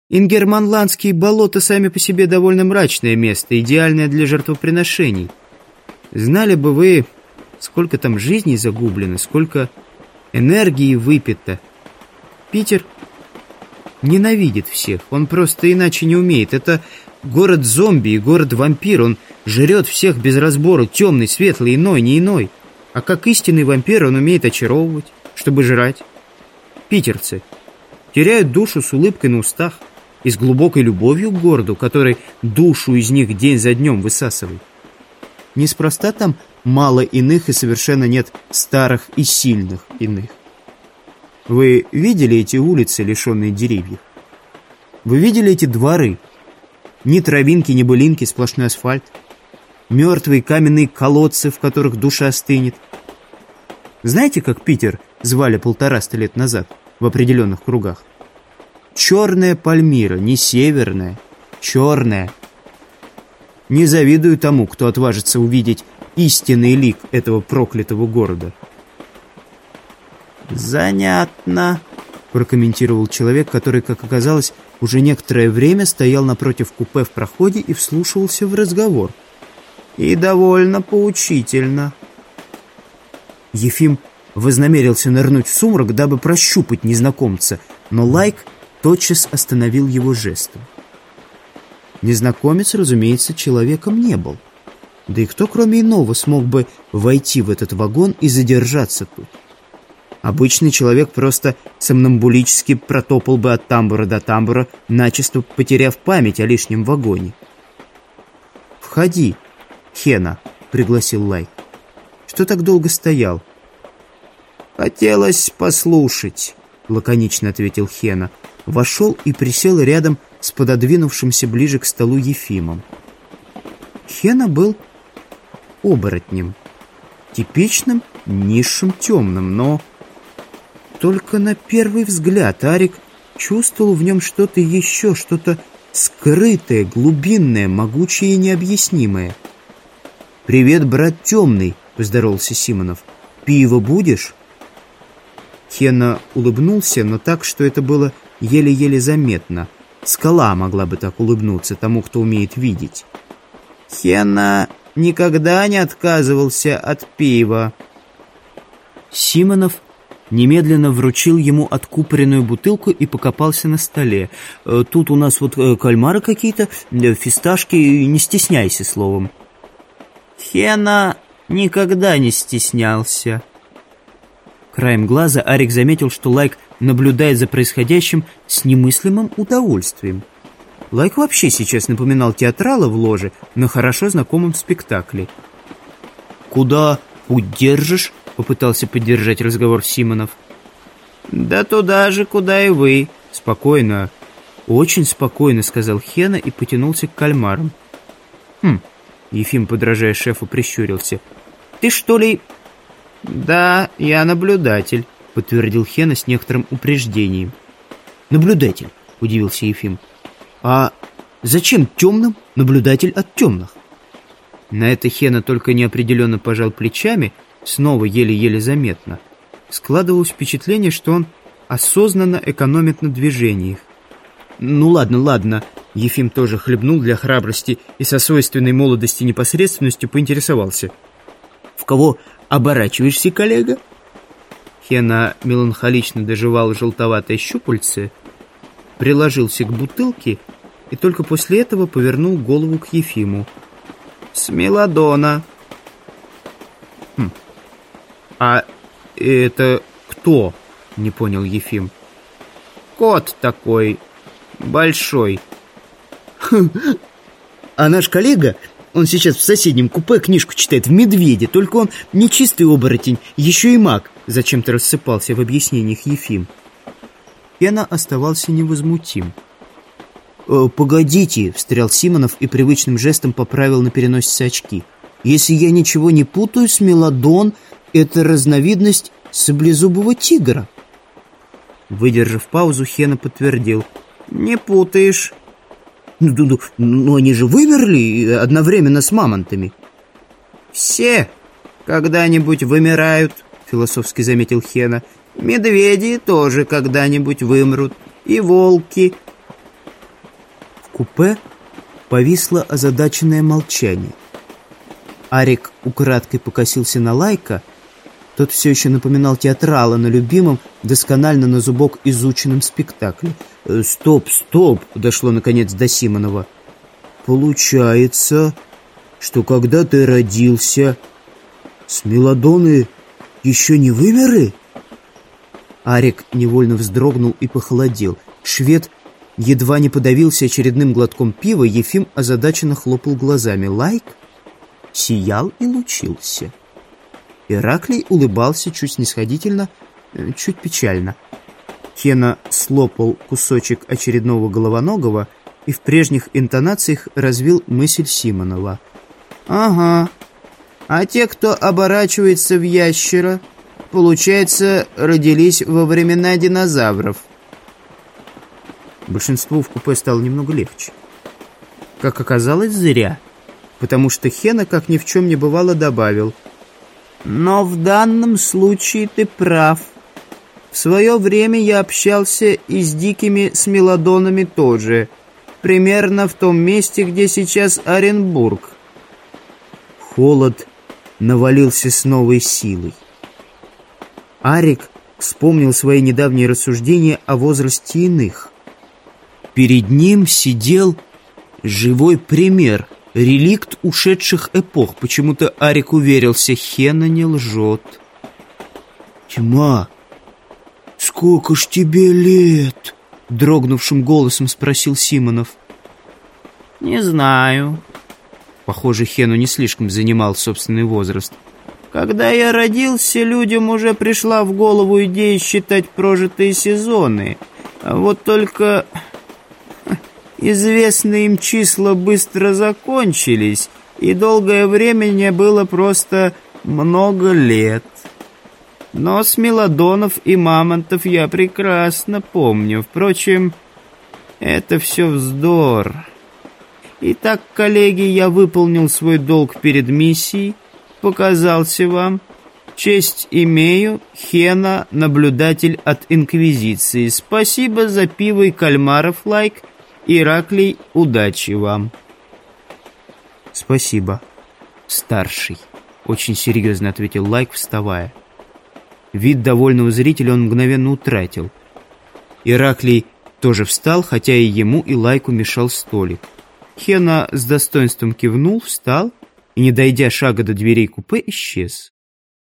Ингерманландские болота сами по себе довольно мрачное место, идеальное для жертвоприношений. Знали бы вы, сколько там жизней загублено, сколько энергии выпито. Питер ненавидит всех, он просто иначе не умеет. Это город зомби и город вампир, он жрет всех без разбору, темный, светлый, иной, не иной. А как истинный вампир он умеет очаровывать, чтобы жрать. Питерцы теряют душу с улыбкой на устах и с глубокой любовью к городу, который душу из них день за днем высасывает. Неспроста там мало иных и совершенно нет старых и сильных иных. Вы видели эти улицы, лишенные деревьев? Вы видели эти дворы? Ни травинки, ни былинки, сплошной асфальт. Мертвые каменные колодцы, в которых душа стынет. Знаете, как Питер звали 150 лет назад в определенных кругах? Черная Пальмира, не северная, черная. Не завидую тому, кто отважится увидеть истинный лик этого проклятого города. «Занятно», — прокомментировал человек, который, как оказалось, уже некоторое время стоял напротив купе в проходе и вслушивался в разговор. «И довольно поучительно». Ефим вознамерился нырнуть в сумрак, дабы прощупать незнакомца, но Лайк тотчас остановил его жестом. Незнакомец, разумеется, человеком не был. Да и кто, кроме иного, смог бы войти в этот вагон и задержаться тут? Обычный человек просто сомнамбулически протопал бы от тамбура до тамбура, начисто потеряв память о лишнем вагоне. «Входи, Хена», — пригласил Лайк. «Что так долго стоял?» «Хотелось послушать», — лаконично ответил Хена. Вошел и присел рядом с пододвинувшимся ближе к столу Ефимом. Хена был оборотнем, типичным низшим темным, но только на первый взгляд Арик чувствовал в нем что-то еще, что-то скрытое, глубинное, могучее и необъяснимое. «Привет, брат темный», — поздоровался Симонов. «Пиво будешь?» Хена улыбнулся, но так, что это было еле-еле заметно. Скала могла бы так улыбнуться тому, кто умеет видеть. Хена никогда не отказывался от пива. Симонов немедленно вручил ему откупоренную бутылку и покопался на столе. «Тут у нас вот кальмары какие-то, фисташки, не стесняйся словом». Хена никогда не стеснялся. Краем глаза Арик заметил, что Лайк наблюдает за происходящим с немыслимым удовольствием. Лайк вообще сейчас напоминал театрала в ложе на хорошо знакомом спектакле. «Куда путь держишь?» — попытался поддержать разговор Симонов. «Да туда же, куда и вы». «Спокойно, очень спокойно», — сказал Хена и потянулся к кальмарам. Ефим, подражая шефу, прищурился. «Ты что ли...» «Да, я наблюдатель», — подтвердил Хена с некоторым упреждением. «Наблюдатель?» — удивился Ефим. «А зачем темным наблюдатель от темных?» На это Хена только неопределенно пожал плечами, снова еле-еле заметно. Складывалось впечатление, что он осознанно экономит на движениях. «Ну ладно, ладно», — Ефим тоже хлебнул для храбрости и со свойственной молодости непосредственностью поинтересовался. «В кого оборачиваешься, коллега?» Хена меланхолично дожевал желтоватое щупальце, приложился к бутылке и только после этого повернул голову к Ефиму. «С Мелодона». «А это кто?» — не понял Ефим. «Кот такой, большой». «А наш коллега, он сейчас в соседнем купе книжку читает в «Медведе», только он не чистый оборотень, еще и маг», — зачем-то рассыпался в объяснениях Ефим. Хена оставался невозмутим. «Погодите», — встрял Симонов и привычным жестом поправил на переносице очки. «Если я ничего не путаю, Смелодон — это разновидность саблезубого тигра». Выдержав паузу, Хена подтвердил. «Не путаешь». «Ну, они же вымерли одновременно с мамонтами». «Все когда-нибудь вымирают», — философски заметил Хена. «Медведи тоже когда-нибудь вымрут. И волки». купе повисло озадаченное молчание. Арик украдкой покосился на Лайка. Тот все еще напоминал театрала на любимом, досконально на зубок изученном спектакле. «Стоп, стоп!» — дошло наконец до Симонова. «Получается, что когда ты родился, смелодоны еще не вымерли?» Арик невольно вздрогнул и похолодел. Швед едва не подавился очередным глотком пива. Ефим озадаченно хлопал глазами. Лайк сиял и лучился. Ираклий улыбался чуть снисходительно, чуть печально. Хена слопал кусочек очередного головоногого и в прежних интонациях развил мысль Симонова. «Ага, а те, кто оборачивается в ящера, получается, родились во времена динозавров». Большинству в купе стало немного легче. Как оказалось, зря, потому что Хена, как ни в чем не бывало, добавил: «Но в данном случае ты прав. В свое время я общался и с дикими смелодонами тоже, примерно в том месте, где сейчас Оренбург». Холод навалился с новой силой. Арик вспомнил свои недавние рассуждения о возрасте иных. Перед ним сидел живой пример, реликт ушедших эпох. Почему-то Арик уверился, Хена не лжет. «Тьма, сколько ж тебе лет?» — дрогнувшим голосом спросил Симонов. «Не знаю». Похоже, Хену не слишком занимал собственный возраст. «Когда я родился, людям уже пришла в голову идея считать прожитые сезоны. Вот только известные им числа быстро закончились, и долгое время мне было просто много лет. Но смелодонов и мамонтов я прекрасно помню. Впрочем, это все вздор. Итак, коллеги, я выполнил свой долг перед миссией, показался вам. Честь имею, Хена, наблюдатель от Инквизиции. Спасибо за пиво и кальмаров, Лайк. Ираклий, удачи вам». «Спасибо, старший», — очень серьезно ответил Лайк, вставая. Вид довольного зрителя он мгновенно утратил. Ираклий тоже встал, хотя и ему, и Лайку мешал столик. Хена с достоинством кивнул, встал и, не дойдя шага до дверей купе, исчез.